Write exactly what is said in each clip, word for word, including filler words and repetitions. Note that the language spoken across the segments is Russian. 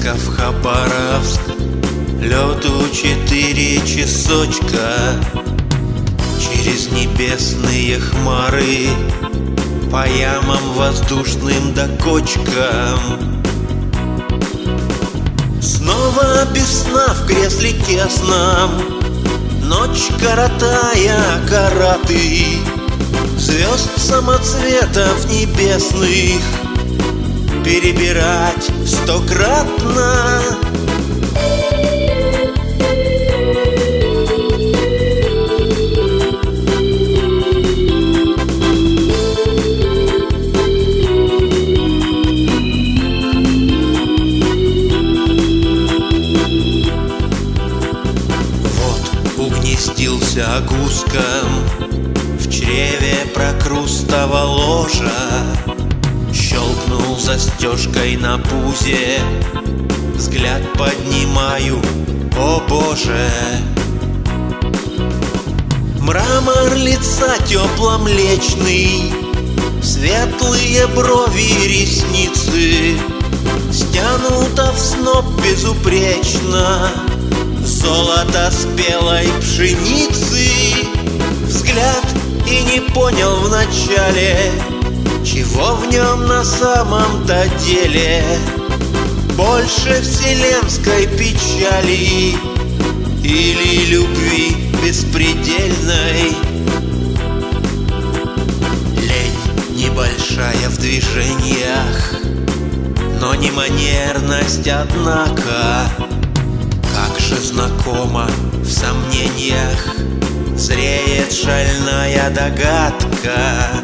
Брянска в Хабаровск, лёту четыре часочка. Через небесные хмары, по ямам воздушным да кочкам. Снова без сна в кресле тесном, ночь коротая караты, звезд самоцветов небесных перебирать стократно. Угнездился гуском в чреве прокрустово ложа, щелкнул застежкой на пузе, взгляд поднимаю, о боже! Мрамор лица тепло-млечный, светлые брови и ресницы, стянуто в сноп безупречно золото спелой пшеницы. Взгляд и не понял вначале, чего в нем на самом-то деле. Больше вселенской печали или любви беспредельной. Лень небольшая в движениях, но не манерность, однако. Как же знакомо в сомнениях зреет шальная догадка.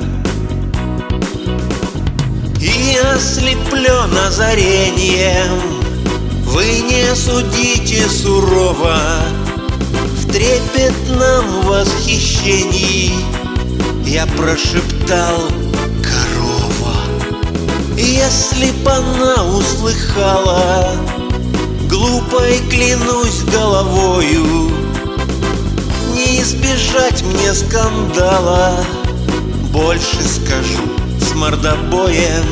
И ослеплен озарением, вы не судите сурово, в трепетном восхищении я прошептал: корова. Если б она услыхала, глупой клянусь головою, не избежать мне скандала. Больше скажу с мордобоем.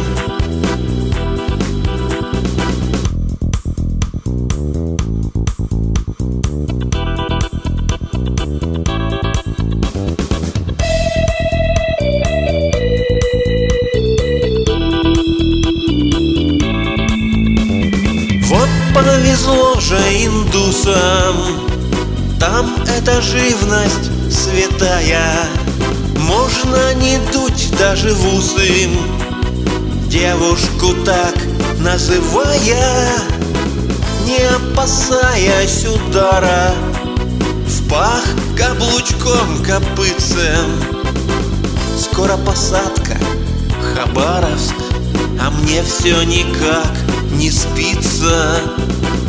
Вот повезло же индусам, там эта живность святая. Можно не дуть даже в усы, девушку так называя, не опасаясь удара в пах каблучком копытцем. Скоро посадка, Хабаровск, а мне все никак не спится.